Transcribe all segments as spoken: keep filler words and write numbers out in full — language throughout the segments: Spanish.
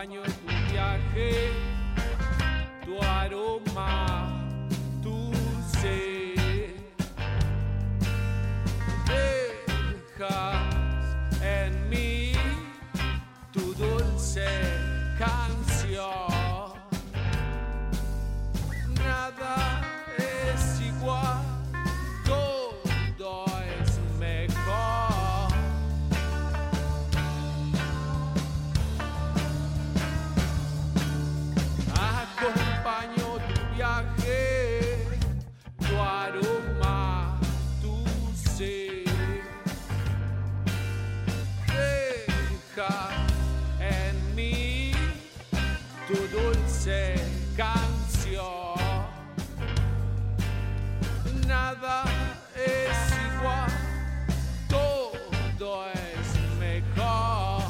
acompaño tu viaje, tu aroma, tu sed. Dejas en mí tu dulce canción. Nada es igual, todo es mejor. Acompaño tu viaje, tu aroma, tu sed. Deja en mí tu dulce canción. Nada es igual, todo es mejor.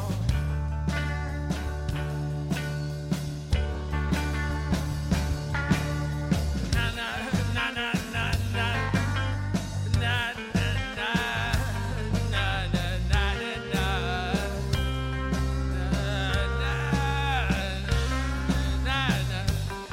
Na na na na na na na na na na na na na na.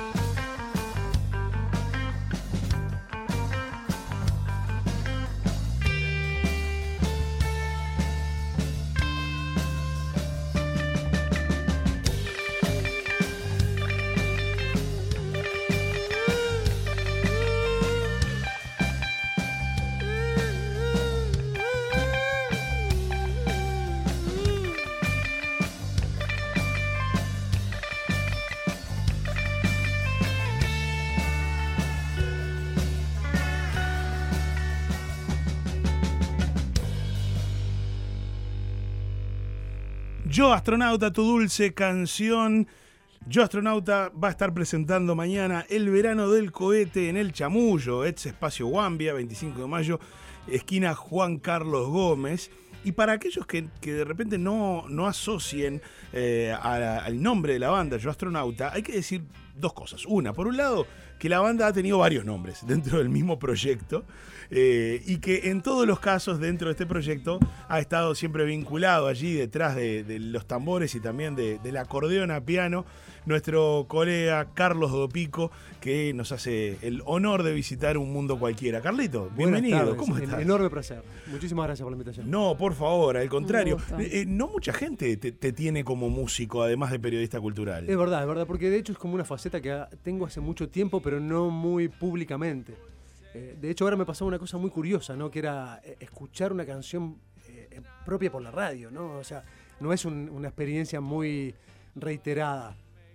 Yo Astronauta, tu dulce canción. Yo Astronauta va a estar presentando mañana El verano del cohete en El Chamullo, ex Espacio Guambia, veinticinco de mayo, esquina Juan Carlos Gómez. Y para aquellos que, que de repente no, no asocien eh, a, al nombre de la banda, Yo Astronauta, hay que decir dos cosas. Una, por un lado, que la banda ha tenido varios nombres dentro del mismo proyecto eh, y que en todos los casos dentro de este proyecto ha estado siempre vinculado allí detrás de, de los tambores y también de, del acordeón a piano nuestro colega Carlos Dopico, que nos hace el honor de visitar Un Mundo Cualquiera. Carlito, bienvenido. ¿Cómo estás? Enorme placer. Muchísimas gracias por la invitación. No, por favor, al contrario. Eh, no mucha gente te, te tiene como músico, además de periodista cultural. Es verdad, es verdad, porque de hecho es como una faceta que tengo hace mucho tiempo, pero no muy públicamente. Eh, de hecho, ahora me pasaba una cosa muy curiosa, ¿no? Que era escuchar una canción eh, propia por la radio, ¿no? O sea, no es un, una experiencia muy reiterada.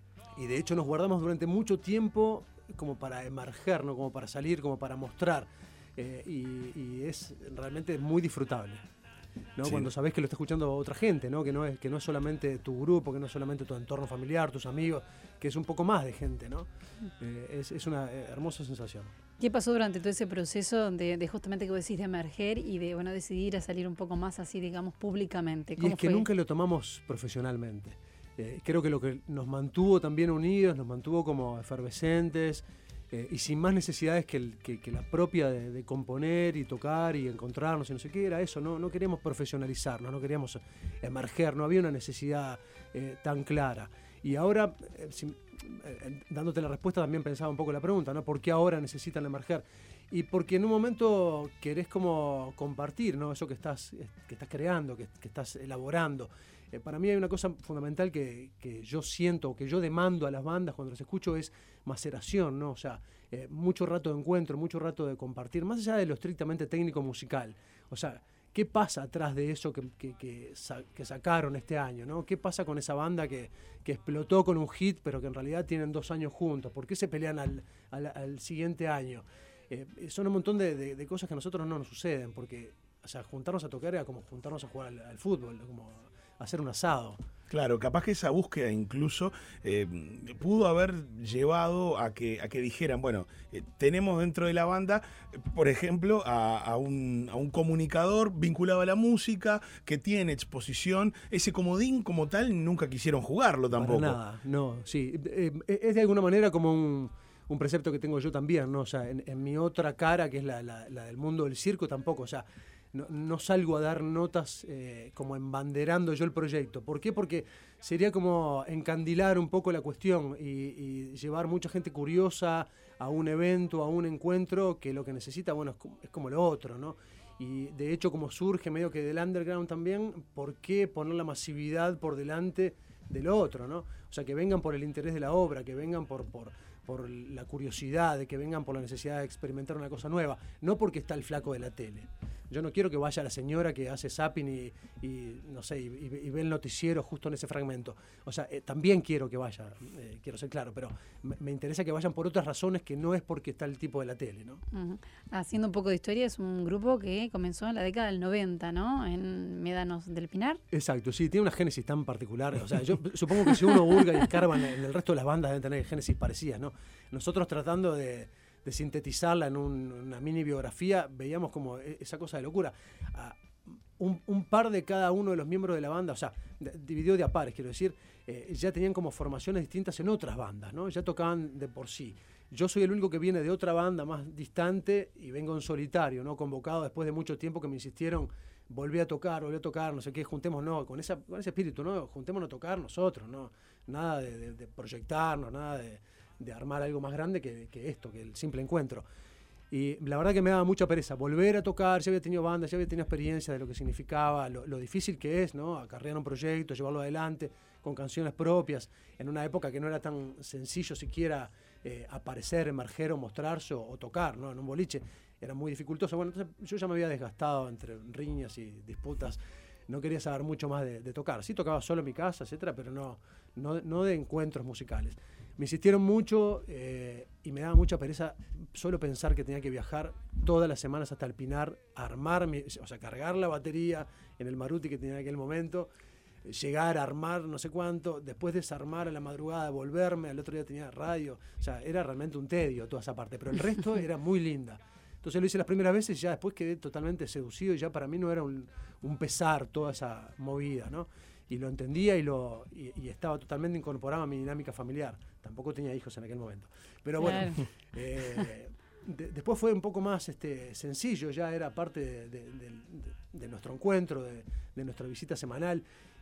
Y de hecho nos guardamos durante mucho tiempo como para emerger, ¿no? Como para salir, como para mostrar. Eh, y, y es realmente muy disfrutable, ¿no? Sí. Cuando sabés que lo está escuchando otra gente, ¿no? Que no es, que no es solamente tu grupo, que no es solamente tu entorno familiar, tus amigos, que es un poco más de gente, ¿no? Eh, es, es una hermosa sensación. ¿Qué pasó durante todo ese proceso de, de justamente que vos decís de emerger y de, bueno, decidir a salir un poco más así, digamos, públicamente? ¿Cómo y es que fue? Nunca lo tomamos profesionalmente. Eh, creo que lo que nos mantuvo también unidos, nos mantuvo como efervescentes eh, y sin más necesidades que, el, que, que la propia de, de componer y tocar y encontrarnos y no sé qué, era eso, no, no queríamos profesionalizarnos, no queríamos emerger, no había una necesidad eh, tan clara. Y ahora, eh, si, eh, dándote la respuesta, también pensaba un poco la pregunta, ¿no? ¿Por qué ahora necesitan emerger? Y porque en un momento querés como compartir, ¿no? Eso que estás, que estás creando, que, que estás elaborando. Eh, para mí hay una cosa fundamental que, que yo siento, o que yo demando a las bandas cuando las escucho, es maceración, ¿no? O sea, eh, mucho rato de encuentro, mucho rato de compartir, más allá de lo estrictamente técnico-musical. O sea, ¿qué pasa atrás de eso que, que, que, sa- que sacaron este año, ¿no? ¿Qué pasa con esa banda que, que explotó con un hit, pero que en realidad tienen dos años juntos? ¿Por qué se pelean al, al, al siguiente año? Eh, son un montón de, de, de cosas que a nosotros no nos suceden, porque, o sea, juntarnos a tocar era como juntarnos a jugar al, al fútbol, como hacer un asado. Claro, capaz que esa búsqueda incluso eh, pudo haber llevado a que, a que dijeran, bueno, eh, tenemos dentro de la banda, eh, por ejemplo, a, a, un, a un comunicador vinculado a la música que tiene exposición. Ese comodín como tal nunca quisieron jugarlo tampoco. Para nada, no, sí. Eh, es de alguna manera como un, un precepto que tengo yo también, ¿no? O sea, en, en mi otra cara, que es la, la, la del mundo del circo, tampoco, o sea, no, no salgo a dar notas eh, como embanderando yo el proyecto. ¿Por qué? Porque sería como encandilar un poco la cuestión y, y llevar mucha gente curiosa a un evento, a un encuentro, que lo que necesita, bueno, es como, es como lo otro, ¿no? Y de hecho, como surge medio que del underground también, ¿por qué poner la masividad por delante de lo otro, ¿no? O sea, que vengan por el interés de la obra, que vengan por, por, por la curiosidad, de que vengan por la necesidad de experimentar una cosa nueva, no porque está el flaco de la tele. Yo no quiero que vaya la señora que hace zapping y, y no sé, y, y ve el noticiero justo en ese fragmento. O sea, eh, también quiero que vaya, eh, quiero ser claro, pero me, me interesa que vayan por otras razones que no es porque está el tipo de la tele, ¿no? Uh-huh. Haciendo un poco de historia, es un grupo que comenzó en la década del noventa, ¿no? En Médanos del Pinar. Exacto, sí, tiene una génesis tan particular. O sea, yo supongo que si uno hurga y escarba en, en el resto de las bandas deben tener génesis parecidas, ¿no? Nosotros tratando de... de sintetizarla en un, una mini biografía, veíamos como esa cosa de locura. Uh, un, un par de cada uno de los miembros de la banda, o sea, de, dividido de a pares, quiero decir, eh, ya tenían como formaciones distintas en otras bandas, ¿no? Ya tocaban de por sí. Yo soy el único que viene de otra banda más distante y vengo en solitario, ¿no? Convocado después de mucho tiempo que me insistieron, volví a tocar, volví a tocar, no sé qué, juntémonos, no, con, esa, con ese espíritu, ¿no? Juntémonos a tocar nosotros, ¿no? Nada de, de, de proyectarnos, nada de... de armar algo más grande que, que esto, que el simple encuentro. Y la verdad que me daba mucha pereza volver a tocar, ya había tenido bandas, ya había tenido experiencia de lo que significaba, lo, lo difícil que es, ¿no? Acarrear un proyecto, llevarlo adelante, con canciones propias, en una época que no era tan sencillo siquiera eh, aparecer, emerger o mostrarse o, o tocar, ¿no? En un boliche era muy dificultoso. Bueno, entonces yo ya me había desgastado entre riñas y disputas, no quería saber mucho más de, de tocar. Sí tocaba solo en mi casa, etcétera, pero no, no, no de encuentros musicales. Me insistieron mucho eh, y me daba mucha pereza solo pensar que tenía que viajar todas las semanas hasta el Pinar, armar, mi, o sea, cargar la batería en el Maruti que tenía en aquel momento, llegar a armar no sé cuánto, después desarmar a la madrugada, volverme, al otro día tenía radio, o sea, era realmente un tedio toda esa parte, pero el resto era muy linda. Entonces lo hice las primeras veces y ya después quedé totalmente seducido y ya para mí no era un, un pesar toda esa movida, ¿no? Y lo entendía y, lo, y, y estaba totalmente incorporado a mi dinámica familiar. Tampoco tenía hijos en aquel momento. Pero bueno, claro. eh, de, después fue un poco más este, sencillo, ya era parte de, de, de, de nuestro encuentro, de, de nuestra visita semanal.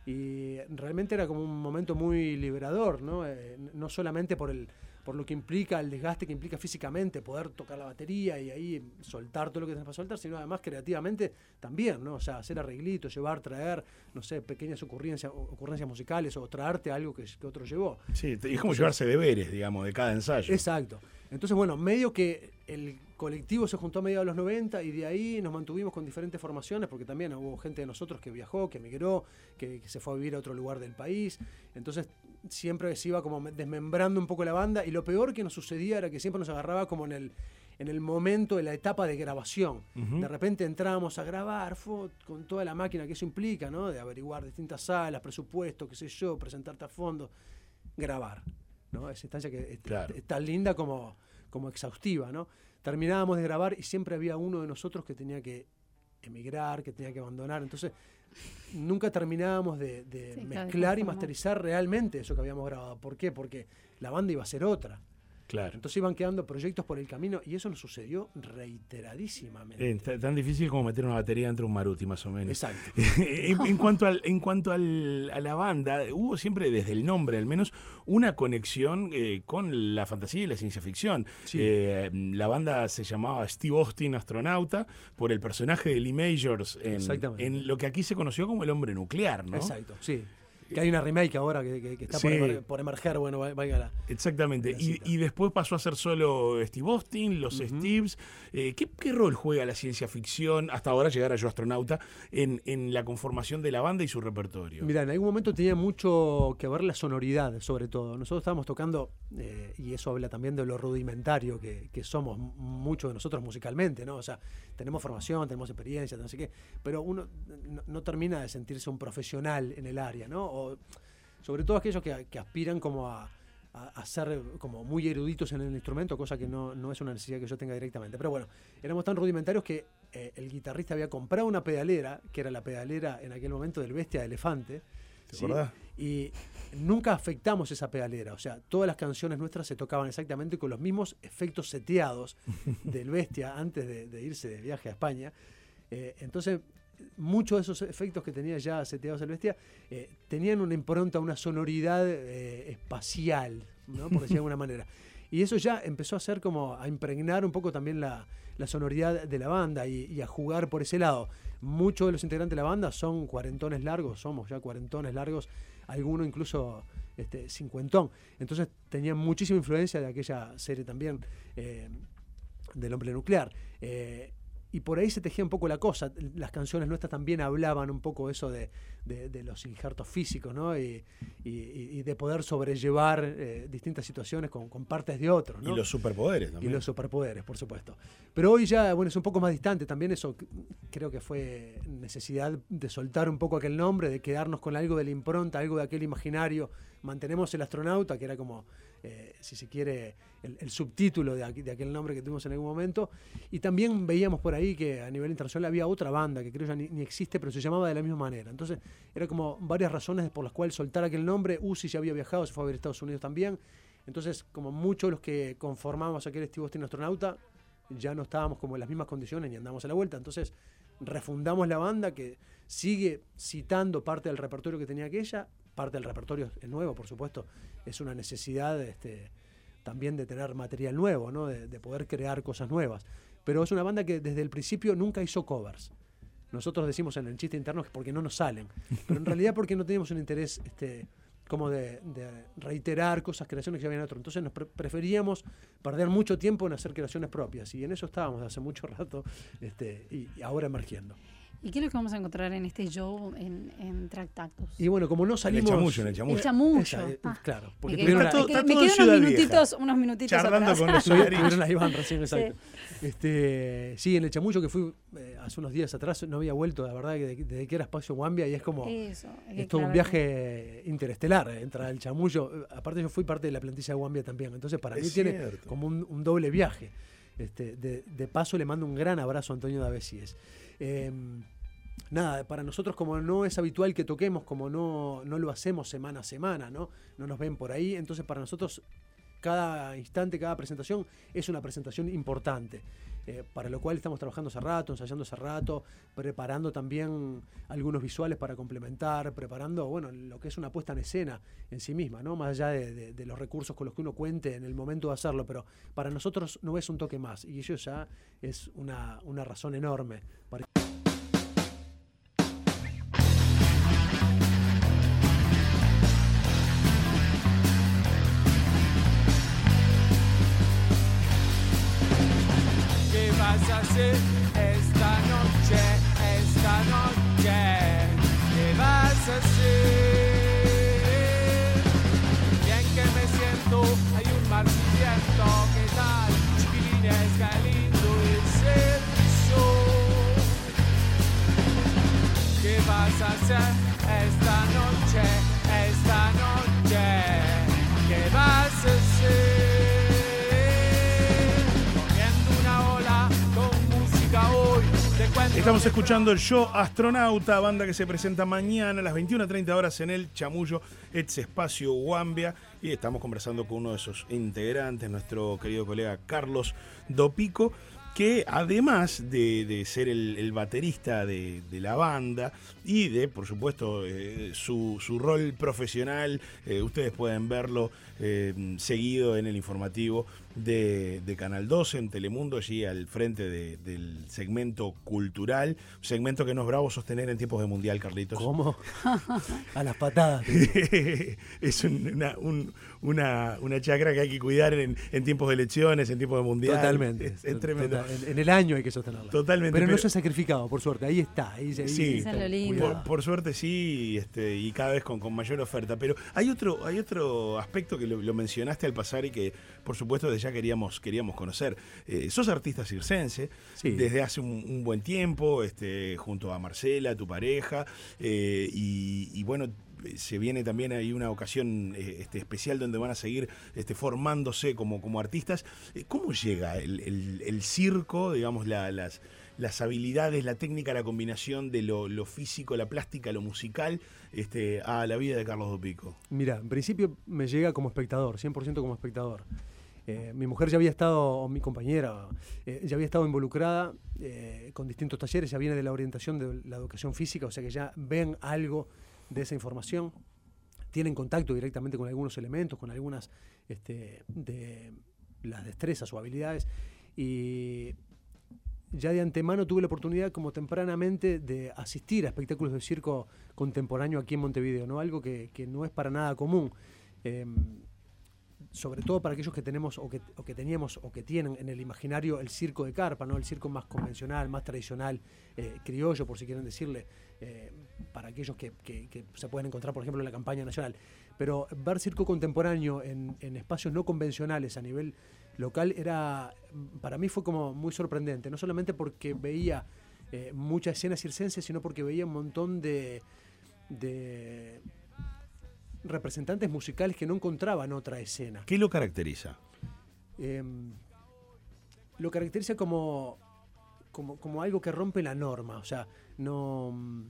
Y realmente era como un momento muy liberador, ¿no? Eh, no solamente por el por lo que implica el desgaste que implica físicamente poder tocar la batería y ahí soltar todo lo que tenés para soltar, sino además creativamente también, ¿no? O sea, hacer arreglitos, llevar, traer, no sé, pequeñas ocurrencias, ocurrencias musicales o traerte algo que, que otro llevó. Sí, es como Entonces, llevarse deberes, digamos, de cada ensayo. Exacto. Entonces, bueno, medio que el colectivo se juntó a mediados de los noventa y de ahí nos mantuvimos con diferentes formaciones, porque también hubo gente de nosotros que viajó, que emigró, que, que se fue a vivir a otro lugar del país. Entonces, siempre se iba como desmembrando un poco la banda y lo peor que nos sucedía era que siempre nos agarraba como en el, en el momento de la etapa de grabación. Uh-huh. De repente entrábamos a grabar fue, con toda la máquina que eso implica, ¿no? De averiguar distintas salas, presupuestos, qué sé yo, presentarte a fondo, grabar, ¿no? Esa instancia que es, claro. es tan linda como, como exhaustiva, ¿no? Terminábamos de grabar y siempre había uno de nosotros que tenía que emigrar, que tenía que abandonar. Entonces, nunca terminábamos de, de sí, mezclar claro, y masterizar realmente eso que habíamos grabado. ¿Por qué? Porque la banda iba a ser otra. Claro. Entonces iban quedando proyectos por el camino y eso nos sucedió reiteradísimamente. Eh, tan difícil como meter una batería entre un Maruti, más o menos. Exacto. en, en cuanto, al, en cuanto al, a la banda, hubo siempre, desde el nombre al menos, una conexión eh, con la fantasía y la ciencia ficción. Sí. Eh, la banda se llamaba Steve Austin, astronauta, por el personaje de Lee Majors en, en lo que aquí se conoció como el hombre nuclear, ¿no? Exacto, sí. Que hay una remake ahora que, que, que está sí. por, emer, por emerger, bueno, vaya la... Exactamente, la y, y después pasó a ser solo Steve Austin, los uh-huh. Steves. Eh, ¿qué, ¿Qué rol juega la ciencia ficción, hasta ahora llegar a Yo Astronauta, en, en la conformación de la banda y su repertorio? Mirá, en algún momento tenía mucho que ver la sonoridad, sobre todo. Nosotros estábamos tocando, eh, y eso habla también de lo rudimentario que, que somos muchos de nosotros musicalmente, ¿no? O sea, tenemos formación, tenemos experiencia, no sé qué, pero uno no, no termina de sentirse un profesional en el área, ¿no? O sobre todo aquellos que, que aspiran como a, a, a ser como muy eruditos en el instrumento, cosa que no, no es una necesidad que yo tenga directamente. Pero bueno, éramos tan rudimentarios que eh, el guitarrista había comprado una pedalera, que era la pedalera en aquel momento del Bestia de Elefante. ¿Te ¿sí? acordás? Y nunca afectamos esa pedalera, o sea, todas las canciones nuestras se tocaban exactamente con los mismos efectos seteados del Bestia antes de, de irse de viaje a España. Eh, entonces, muchos de esos efectos que tenía ya seteados el Bestia eh, tenían una impronta, una sonoridad eh, espacial, ¿no? Por decir de alguna manera. Y eso ya empezó a hacer como a impregnar un poco también la, la sonoridad de la banda y, y a jugar por ese lado. Muchos de los integrantes de la banda son cuarentones largos, somos ya cuarentones largos, algunos incluso este, cincuentón. Entonces tenían muchísima influencia de aquella serie también eh, del Hombre Nuclear. Eh, Y por ahí se tejía un poco la cosa. Las canciones nuestras también hablaban un poco eso de, de, de los injertos físicos, ¿no? Y, y, y de poder sobrellevar eh, distintas situaciones con, con partes de otros, ¿no? Y los superpoderes también. Y los superpoderes, por supuesto. Pero hoy ya, bueno, es un poco más distante también eso. Creo que fue necesidad de soltar un poco aquel nombre, de quedarnos con algo de la impronta, algo de aquel imaginario. Mantenemos el astronauta, que era como, eh, si se quiere, el, el subtítulo de, aqu- de aquel nombre que tuvimos en algún momento. Y también veíamos por ahí que a nivel internacional había otra banda que creo ya ni, ni existe, pero se llamaba de la misma manera. Entonces, era como varias razones por las cuales soltar aquel nombre. Uzi ya había viajado, se fue a ver Estados Unidos también. Entonces, como muchos de los que conformamos aquel Steve Austin Astronauta, ya no estábamos como en las mismas condiciones ni andamos a la vuelta. Entonces, refundamos la banda que sigue citando parte del repertorio que tenía aquella. Parte del repertorio es nuevo, por supuesto. Es una necesidad este, también de tener material nuevo, ¿no? De, de poder crear cosas nuevas. Pero es una banda que desde el principio nunca hizo covers. Nosotros decimos en el chiste interno que es porque no nos salen. Pero en realidad porque no teníamos un interés este, como de, de reiterar cosas, creaciones que ya habían otro. Entonces nos pre- preferíamos perder mucho tiempo en hacer creaciones propias. Y en eso estábamos hace mucho rato este, y, y ahora emergiendo. ¿Y qué es lo que vamos a encontrar en este show en, en Tractactus? Y bueno, como no En salimos... el chamullo, en el chamullo. El chamullo. Esa, eh, Ah. claro, porque Me tuvieron quedé- la- Está todo- me está quedé todo en unos Ciudad minutitos, Vieja. unos minutitos Charlando atrás. con los Tuvieron ciudadanos. la Iván recién, exacto. Este, sí, en el chamullo que fui eh, hace unos días atrás no había vuelto, la verdad, que desde, desde que era Espacio Guambia y es como... Eso, es que Es todo un claro, viaje interestelar, eh, entrar al chamullo. Aparte yo fui parte de la plantilla de Guambia también, entonces para Es mí tiene cierto. como un, un doble viaje. Este, de, de paso le mando un gran abrazo a Antonio Davesies. Eh, nada, para nosotros como no es habitual que toquemos, como no, no lo hacemos semana a semana, ¿no? No nos ven por ahí, entonces para nosotros cada instante, cada presentación es una presentación importante. Eh, para lo cual estamos trabajando hace rato, ensayando hace rato, preparando también algunos visuales para complementar, preparando, bueno, lo que es una puesta en escena en sí misma, ¿no? Más allá de, de, de los recursos con los que uno cuente en el momento de hacerlo, pero para nosotros no es un toque más, y eso ya es una, una razón enorme para... ¿Qué vas a hacer esta noche? Esta noche, ¿qué vas a hacer? Bien que me siento, hay un mar viento. ¿Qué tal, chiquilines? Qué lindo es el sol. ¿Qué vas a hacer esta noche? Esta noche, ¿qué vas a hacer? Estamos escuchando el show Astronauta, banda que se presenta mañana a las veintiuna treinta horas en el Chamullo, ex espacio Guambia, y estamos conversando con uno de sus integrantes, nuestro querido colega Carlos Dopico, que además de, de ser el, el baterista de, de la banda y de, por supuesto, eh, su, su rol profesional, eh, ustedes pueden verlo eh, seguido en el informativo de, de Canal doce, en Telemundo, allí al frente de, del segmento cultural, un segmento que no es bravo sostener en tiempos de Mundial, Carlitos. ¿Cómo? A las patadas. Es un- una, un- una, una chacra que hay que cuidar en, en tiempos de elecciones, en tiempos de Mundial. Totalmente. Es, es tremendo. Total- en, en el año hay que sostenerla. Totalmente, Pero, no pero- se ha sacrificado, por suerte. Ahí está. Ahí, ahí Sí. Eso es lo lindo. cuidado. Por, por suerte sí, este, y cada vez con, con mayor oferta. Pero hay otro, hay otro aspecto que lo, lo mencionaste al pasar y que, por supuesto, desde ya queríamos, queríamos conocer. Eh, sos artista circense Sí. desde hace un, un buen tiempo, este, junto a Marcela, tu pareja, eh, y, y bueno, se viene también ahí una ocasión eh, este, especial donde van a seguir este, formándose como, como artistas. Eh, ¿Cómo llega el, el- el circo, digamos, la- las, las habilidades, la técnica, la combinación de lo, lo físico, la plástica, lo musical, este, a la vida de Carlos Dopico? Mira, en principio me llega como espectador, cien por ciento como espectador. Eh, mi mujer ya había estado, o mi compañera, eh, ya había estado involucrada eh, con distintos talleres, ya viene de la orientación de la educación física, o sea que ya ven algo de esa información, tienen contacto directamente con algunos elementos, con algunas este, de las destrezas o habilidades, y ya de antemano tuve la oportunidad como tempranamente de asistir a espectáculos de circo contemporáneo aquí en Montevideo, ¿no? Algo que, que no es para nada común. Eh, sobre todo para aquellos que tenemos o que, o que teníamos o que tienen en el imaginario el circo de carpa, ¿no? El circo más convencional, más tradicional, eh, criollo, por si quieren decirle, eh, para aquellos que, que, que se pueden encontrar, por ejemplo, en la campaña nacional. Pero ver circo contemporáneo en, en espacios no convencionales a nivel local era, para mí fue como muy sorprendente, no solamente porque veía eh, mucha escena circense, sino porque veía un montón de... de representantes musicales que no encontraban otra escena. ¿Qué lo caracteriza? Eh, lo caracteriza como, como, como algo que rompe la norma. O sea, no,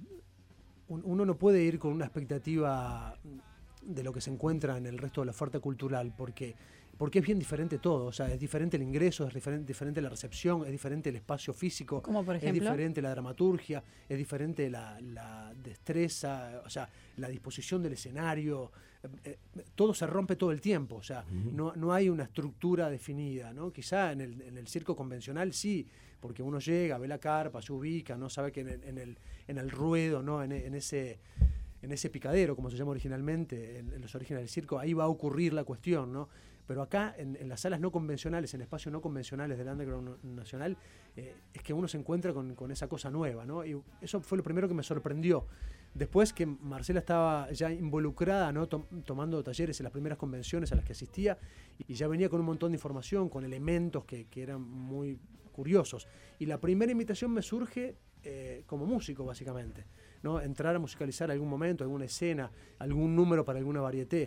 uno no puede ir con una expectativa de lo que se encuentra en el resto de la oferta cultural, porque, porque es bien diferente todo. O sea, es diferente el ingreso, es diferente, diferente la recepción, es diferente el espacio físico, ¿Cómo, por ejemplo? Es diferente la dramaturgia, es diferente la, la destreza, o sea, la disposición del escenario. Eh, eh, todo se rompe todo el tiempo, o sea, uh-huh. no, no hay una estructura definida, ¿no? Quizá en el, en el circo convencional sí, porque uno llega, ve la carpa, se ubica, no sabe que en el, en el, en el ruedo, ¿no? En, en ese... en ese picadero, como se llama originalmente, en, en los orígenes del circo, ahí va a ocurrir la cuestión, ¿no? Pero acá, en, en las salas no convencionales, en espacios no convencionales del underground nacional, eh, es que uno se encuentra con, con esa cosa nueva, ¿no? Y eso fue lo primero que me sorprendió. Después que Marcela estaba ya involucrada, ¿no? Tom, tomando talleres en las primeras convenciones a las que asistía, y ya venía con un montón de información, con elementos que, que eran muy curiosos. Y la primera invitación me surge eh, como músico, básicamente, ¿no? Entrar a musicalizar algún momento, alguna escena, algún número para alguna varieté.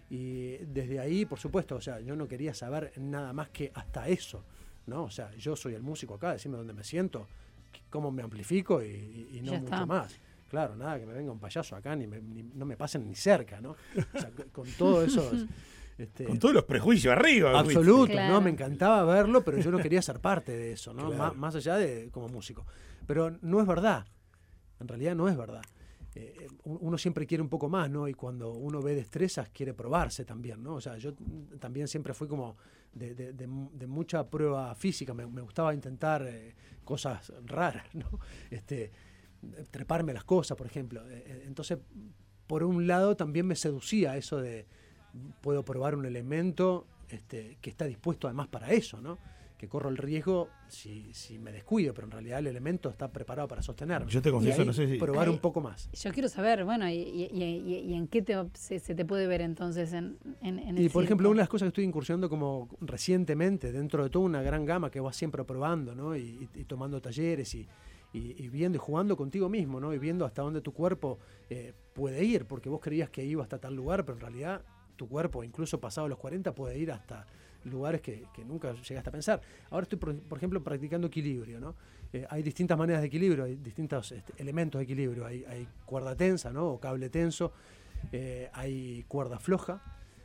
Y desde ahí, por supuesto, o sea, yo no quería saber nada más que hasta eso, ¿no? O sea, yo soy el músico acá, decime dónde me siento, cómo me amplifico y, y, y no ya mucho está. más. Claro, nada, que me venga un payaso acá, ni, me, ni no me pasen ni cerca, ¿no? O sea, con todo eso... Este, con todos los prejuicios arriba. Absoluto, claro. ¿no? Me encantaba verlo, pero yo no quería ser parte de eso, ¿no? Claro. Más, más allá de como músico. Pero no es verdad. En realidad no es verdad. Eh, uno siempre quiere un poco más, ¿no? Y cuando uno ve destrezas quiere probarse también, ¿no? O sea, yo también siempre fui como de, de, de, de mucha prueba física. Me, me gustaba intentar eh, cosas raras, ¿no? Este, treparme las cosas, por ejemplo. Eh, entonces, por un lado también me seducía eso de puedo probar un elemento este, que está dispuesto además para eso, ¿no? Que corro el riesgo si, si me descuido, pero en realidad el elemento está preparado para sostenerme. Yo te confieso, ahí, no sé si... probar Ay, un poco más. Yo quiero saber, bueno, y, y, y, y en qué te, se, se te puede ver entonces en, en, en el Y por circo? ejemplo, una de las cosas que estoy incursionando como recientemente, dentro de toda una gran gama que vas siempre probando, ¿no? Y, y, y tomando talleres y, y, y viendo y jugando contigo mismo, ¿no? Y viendo hasta dónde tu cuerpo eh, puede ir, porque vos creías que iba hasta tal lugar, pero en realidad tu cuerpo, incluso pasado los cuarenta, puede ir hasta lugares que, que nunca llegaste a pensar. Ahora estoy, por, por ejemplo, practicando equilibrio, ¿no? Eh, hay distintas maneras de equilibrio, hay distintos este, elementos de equilibrio. Hay, hay cuerda tensa, ¿no? O cable tenso, eh, hay cuerda floja,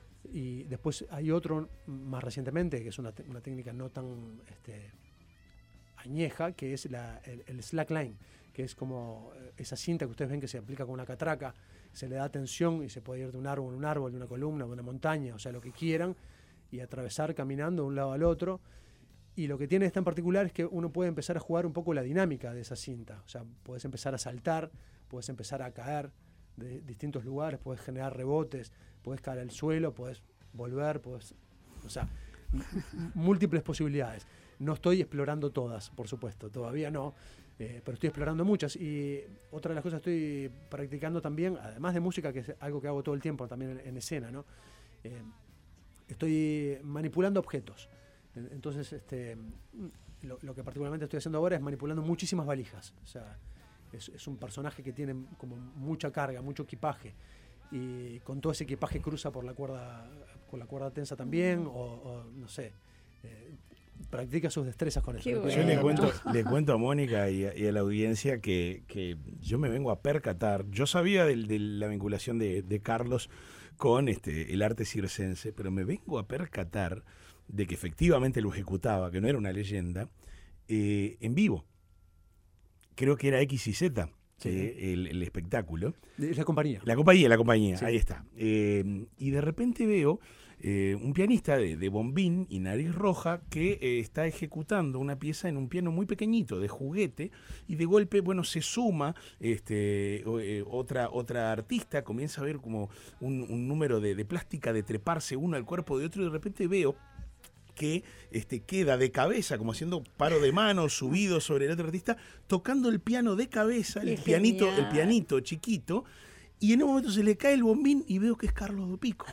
y después hay otro más recientemente, que es una, una técnica no tan este, añeja, que es la, el, el slackline, que es como esa cinta que ustedes ven que se aplica con una catraca, se le da tensión y se puede ir de un árbol a un árbol, de una columna, de una montaña, o sea, lo que quieran, y atravesar caminando de un lado al otro. Y lo que tiene esta en particular es que uno puede empezar a jugar un poco la dinámica de esa cinta. O sea, puedes empezar a saltar, puedes empezar a caer de distintos lugares, puedes generar rebotes, puedes caer al suelo, puedes volver, puedes... O sea, múltiples posibilidades. No estoy explorando todas, por supuesto, todavía no, eh, pero estoy explorando muchas. Y otra de las cosas que estoy practicando también, además de música, que es algo que hago todo el tiempo también en, en escena, ¿no? Eh, estoy manipulando objetos. Entonces, este, lo, lo que particularmente estoy haciendo ahora es manipulando muchísimas valijas. O sea, es, es un personaje que tiene como mucha carga, mucho equipaje. Y con todo ese equipaje cruza por la cuerda, con la cuerda tensa también, o, o no sé, eh, practica sus destrezas con eso. Qué bueno. Yo le cuento, le cuento a Mónica y a, y a la audiencia que, que yo me vengo a percatar. Yo sabía de, de la vinculación de, de Carlos con este, el arte circense, pero me vengo a percatar de que efectivamente lo ejecutaba, que no era una leyenda, eh, en vivo. Creo que era X Y Z, sí. eh, el, el espectáculo. Es la compañía. La compañía, la compañía, sí. ahí está. Eh, y de repente veo eh, un pianista de, de bombín y nariz roja que eh, está ejecutando una pieza en un piano muy pequeñito, de juguete, y de golpe, bueno, se suma este, eh, otra, otra artista, comienza a ver como un, un número de, de plástica de treparse uno al cuerpo de otro, y de repente veo que este, queda de cabeza, como haciendo paro de manos, subido sobre el otro artista, tocando el piano de cabeza, el pianito, el pianito chiquito, y en un momento se le cae el bombín y veo que es Carlos Dopico.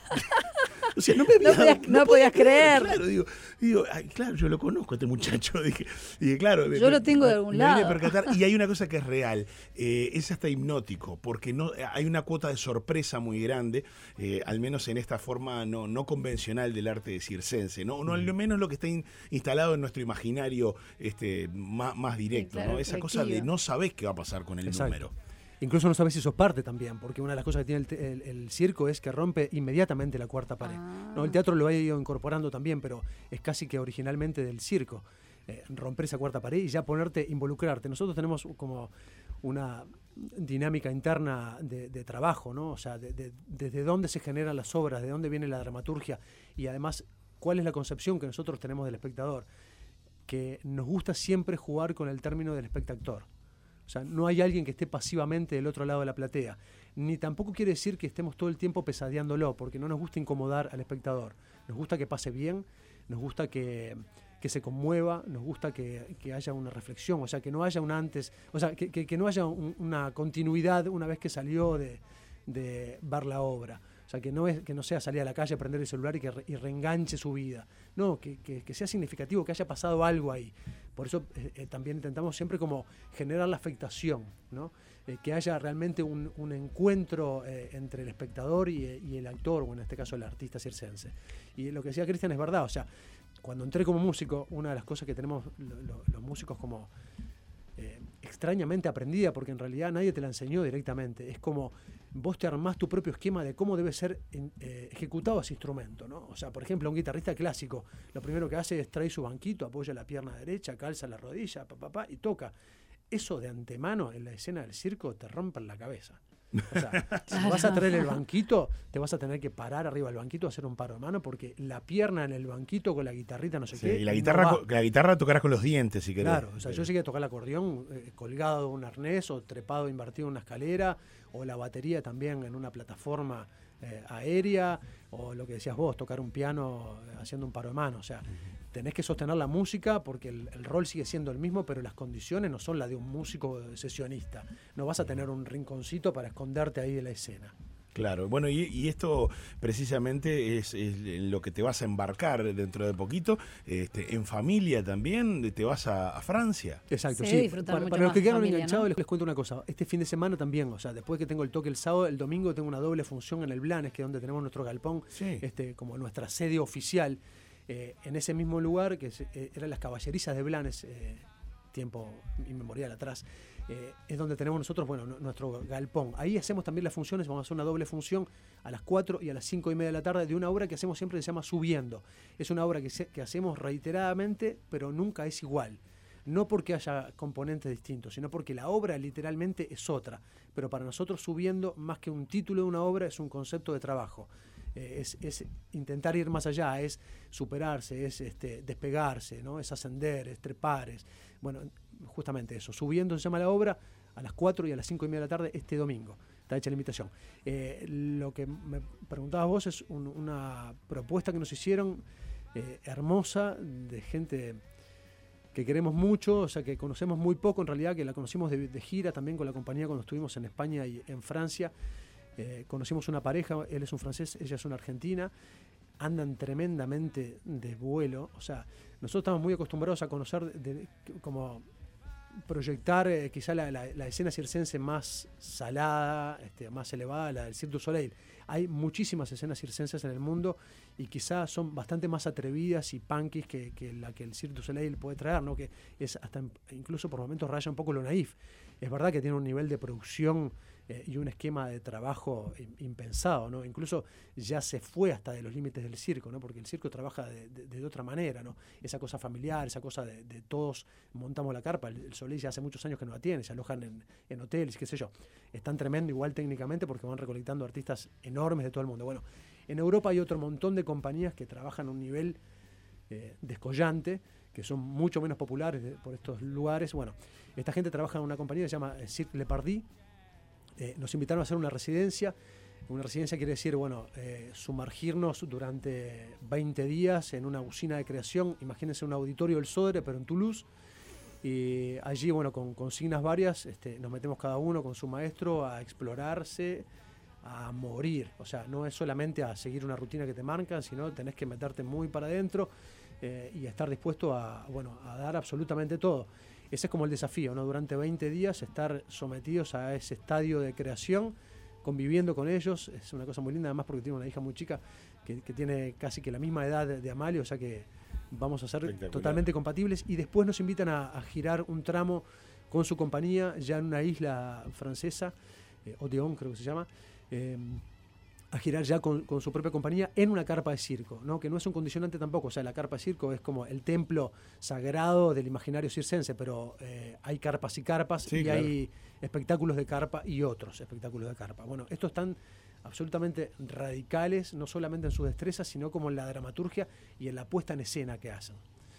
O sea, no me había, no podías, no no podías creer. Claro, digo, digo ay, claro, yo lo conozco a este muchacho. Dije, dije claro. Yo me, lo tengo de algún me lado. vine a percatar, y hay una cosa que es real, eh, es hasta hipnótico, porque no hay una cuota de sorpresa muy grande, eh, al menos en esta forma no, no convencional del arte circense, no, no al menos lo que está in, instalado en nuestro imaginario este, más, más directo, sí, claro, ¿no? Esa colectivo. Cosa de no sabés qué va a pasar con el Exacto. número. Incluso no sabes si sos parte también, porque una de las cosas que tiene el, el, el circo es que rompe inmediatamente la cuarta pared. Ah. ¿No? El teatro lo ha ido incorporando también, pero es casi que originalmente del circo. Eh, romper esa cuarta pared y ya ponerte, involucrarte. Nosotros tenemos como una dinámica interna de, de trabajo, ¿no? O sea, de, de, desde dónde se generan las obras, de dónde viene la dramaturgia y además cuál es la concepción que nosotros tenemos del espectador. Que nos gusta siempre jugar con el término del espectador. O sea, no hay alguien que esté pasivamente del otro lado de la platea. Ni tampoco quiere decir que estemos todo el tiempo pesadeándolo, porque no nos gusta incomodar al espectador. Nos gusta que pase bien, nos gusta que, que se conmueva, nos gusta que, que haya una reflexión, o sea, que no haya un antes, o sea, que, que, que no haya un, una continuidad una vez que salió de, de ver la obra. O sea, que no, es, que no sea salir a la calle, prender el celular y que re, y reenganche su vida. No, que, que, que sea significativo, que haya pasado algo ahí. Por eso eh, también intentamos siempre como generar la afectación, ¿no? Eh, que haya realmente un, un encuentro eh, entre el espectador y, y el actor, o en este caso el artista circense. Y lo que decía Cristian es verdad, o sea, cuando entré como músico, una de las cosas que tenemos lo, lo, los músicos como eh, extrañamente aprendida, porque en realidad nadie te la enseñó directamente, es como vos te armás tu propio esquema de cómo debe ser en, eh, ejecutado ese instrumento, ¿no? O sea, por ejemplo, un guitarrista clásico, lo primero que hace es trae su banquito, apoya la pierna derecha, calza la rodilla, pa, pa, pa, y toca. Eso de antemano en la escena del circo te rompe la cabeza. O sea, si vas a traer el banquito, te vas a tener que parar arriba del banquito, hacer un paro de mano, porque la pierna en el banquito con la guitarrita, no sé sí, qué. Y la guitarra, no la guitarra tocarás con los dientes, si querés. Claro, o sea, yo llegué a tocar el acordeón eh, colgado de un arnés, o trepado, invertido en una escalera, o la batería también en una plataforma eh, aérea, o lo que decías vos, tocar un piano eh, haciendo un paro de mano. O sea, uh-huh. tenés que sostener la música porque el, el rol sigue siendo el mismo, pero las condiciones no son las de un músico sesionista. No vas a tener un rinconcito para esconderte ahí de la escena. Claro, bueno, y, y esto precisamente es, es lo que te vas a embarcar dentro de poquito, este, en familia también, te vas a, a Francia. Exacto, sí. sí. Disfrutar Para, mucho para los que quedaron familia, enganchados, ¿no? les, les cuento una cosa. Este fin de semana también, o sea, después que tengo el toque el sábado, el domingo tengo una doble función en el Blanes, que es donde tenemos nuestro galpón, sí. este, como nuestra sede oficial, eh, en ese mismo lugar, que es, eh, eran las caballerizas de Blanes, eh, tiempo inmemorial atrás. Eh, es donde tenemos nosotros, bueno, n- nuestro galpón. Ahí hacemos también las funciones, vamos a hacer una doble función a las cuatro y a las cinco y media de la tarde de una obra que hacemos siempre que se llama Subiendo. Es una obra que, se, que hacemos reiteradamente, pero nunca es igual. No porque haya componentes distintos, sino porque la obra literalmente es otra. Pero para nosotros Subiendo, más que un título de una obra, es un concepto de trabajo. Eh, es, es intentar ir más allá, es superarse, es este, despegarse, ¿no? Es ascender, es trepar, es, bueno, justamente eso. Subiendo se llama la obra, a las cuatro y a las cinco y media de la tarde este domingo. Está hecha la invitación. Eh, lo que me preguntabas vos es un, una propuesta que nos hicieron eh, hermosa, de gente que queremos mucho, o sea, que conocemos muy poco en realidad, que la conocimos de, de gira también con la compañía cuando estuvimos en España y en Francia. Eh, conocimos una pareja, él es un francés, ella es una argentina, andan tremendamente de vuelo, o sea, nosotros estamos muy acostumbrados a conocer, de, de, como proyectar eh, quizá la, la, la escena circense más salada, este, más elevada, la del Cirque du Soleil. Hay muchísimas escenas circenses en el mundo y quizá son bastante más atrevidas y punkis que, que la que el Cirque du Soleil puede traer, ¿no? Que es hasta incluso por momentos raya un poco lo naif. Es verdad que tiene un nivel de producción eh, y un esquema de trabajo impensado, ¿no? Incluso ya se fue hasta de los límites del circo, ¿no? Porque el circo trabaja de, de, de otra manera, ¿no? Esa cosa familiar, esa cosa de, de todos montamos la carpa. El, el Soleil ya hace muchos años que no la tiene, se alojan en, en hoteles, qué sé yo. Están tremendo igual técnicamente porque van recolectando artistas enormes de todo el mundo. Bueno, en Europa hay otro montón de compañías que trabajan a un nivel eh, descollante, que son mucho menos populares de, por estos lugares. Bueno, esta gente trabaja en una compañía que se llama Cirque Le Pardi. Eh, nos invitaron a hacer una residencia. Una residencia quiere decir, bueno, eh, sumergirnos durante veinte días en una usina de creación. Imagínense un auditorio del Sodre, pero en Toulouse. Y allí, bueno, con consignas varias, este, nos metemos cada uno con su maestro a explorarse, a morir. O sea, no es solamente a seguir una rutina que te marcan, sino tenés que meterte muy para adentro eh, y estar dispuesto a, bueno, a dar absolutamente todo. Ese es como el desafío, ¿no? Durante veinte días estar sometidos a ese estadio de creación, conviviendo con ellos. Es una cosa muy linda, además porque tiene una hija muy chica que, que tiene casi que la misma edad de, de Amalio, o sea que vamos a ser totalmente compatibles. Y después nos invitan a, a girar un tramo con su compañía ya en una isla francesa, eh, Odéon creo que se llama, eh, a girar ya con, con su propia compañía en una carpa de circo, ¿no? Que no es un condicionante tampoco. O sea, la carpa de circo es como el templo sagrado del imaginario circense, pero eh, hay carpas y carpas, sí, y claro, hay espectáculos de carpa y otros espectáculos de carpa. Bueno, estos están absolutamente radicales, no solamente en sus destrezas, sino como en la dramaturgia y en la puesta en escena que hacen.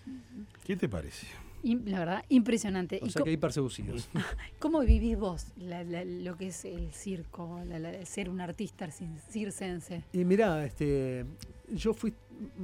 ¿Qué te parece? La verdad, impresionante. O sea que hay perseguidos. ¿Cómo vivís vos la, la, lo que es el circo, la, la, ser un artista circense? Y mirá, este, yo fui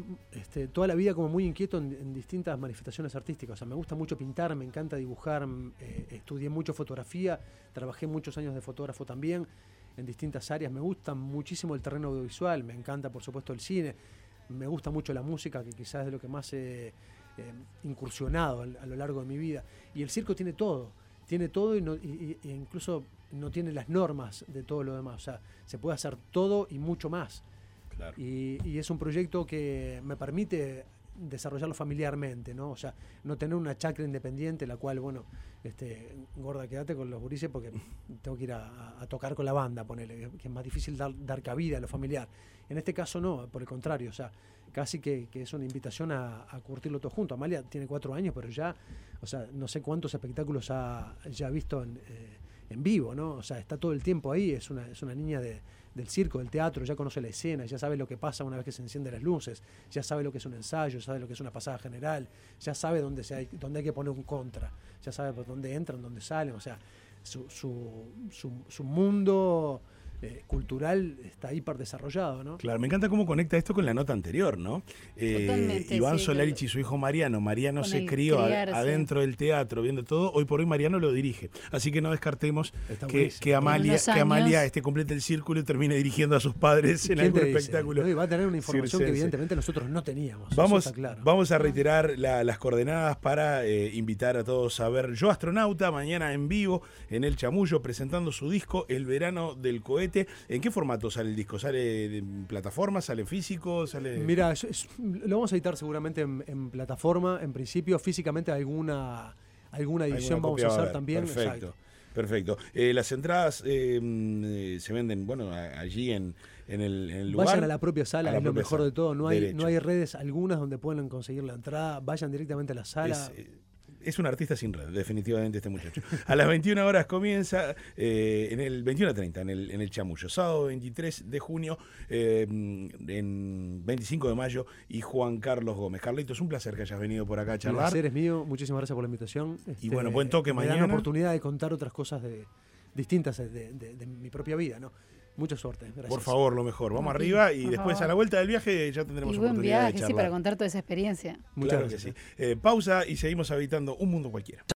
este, toda la vida como muy inquieto en, en distintas manifestaciones artísticas. O sea, me gusta mucho pintar, me encanta dibujar, eh, estudié mucho fotografía, trabajé muchos años de fotógrafo también en distintas áreas. Me gusta muchísimo el terreno audiovisual, me encanta por supuesto el cine, me gusta mucho la música, que quizás es de lo que más he eh, incursionado a, a lo largo de mi vida. Y el circo tiene todo, tiene todo y, no, y, y incluso no tiene las normas de todo lo demás. O sea, se puede hacer todo y mucho más. Claro. Y, y es un proyecto que me permite desarrollarlo familiarmente, ¿no? O sea, no tener una chacra independiente, la cual, bueno, este, gorda, quédate con los gurises porque tengo que ir a, a tocar con la banda, ponele, que es más difícil dar, dar cabida a lo familiar. En este caso no, por el contrario, o sea, casi que, que es una invitación a, a curtirlo todo junto. Amalia tiene cuatro años, pero ya, o sea, no sé cuántos espectáculos ha ya visto en, eh, en vivo, ¿no? O sea, está todo el tiempo ahí, es una, es una niña de del circo, del teatro, ya conoce la escena, ya sabe lo que pasa una vez que se encienden las luces, ya sabe lo que es un ensayo, ya sabe lo que es una pasada general, ya sabe dónde, se hay, dónde hay que poner un contra, ya sabe por dónde entran, dónde salen, o sea, su, su, su, su mundo eh, cultural está hiper desarrollado, ¿no? Claro, me encanta cómo conecta esto con la nota anterior, ¿no? Eh, Iván sí, Solarich y su hijo Mariano. Mariano se crió a, adentro del teatro, viendo todo. Hoy por hoy Mariano lo dirige. Así que no descartemos que, que, Amalia, que Amalia este, complete el círculo y termine dirigiendo a sus padres en algún espectáculo. No, y va a tener una información circense que evidentemente nosotros no teníamos. Vamos, eso está claro. Vamos a reiterar la, las coordenadas para eh, invitar a todos a ver Yo Astronauta mañana en vivo en El Chamullo presentando su disco El Verano del Cohete. ¿En qué formato sale el disco? ¿Sale en plataforma? ¿Sale físico? ¿Sale...? Mira, es, es, lo vamos a editar seguramente en, en plataforma, en principio. Físicamente alguna, alguna edición vamos a hacer a también. Perfecto. Exacto. Perfecto. Eh, las entradas eh, se venden, bueno, allí en, en, el, en el lugar. Vayan a la propia sala, es lo mejor sala. de todo. No hay, no hay redes algunas donde puedan conseguir la entrada. Vayan directamente a la sala. Es, eh, Es un artista sin red, definitivamente, este muchacho. A las veintiuna horas comienza, eh, en el veintiuno treinta, en el, en el Chamullo. Sábado veintitrés de junio, eh, en veinticinco de mayo, y Juan Carlos Gómez. Carlitos, un placer que hayas venido por acá a charlar. El placer es mío, muchísimas gracias por la invitación. Este, y bueno, buen toque me mañana. Me dan la oportunidad de contar otras cosas de, distintas de, de, de mi propia vida, ¿no? Mucha suerte, gracias. Por favor, lo mejor. Vamos sí, arriba y después favor. a la vuelta del viaje ya tendremos y oportunidad buen viaje, de charlar. Sí, para contar toda esa experiencia. Muchas claro gracias. Que sí. Eh, pausa y seguimos habitando un mundo cualquiera.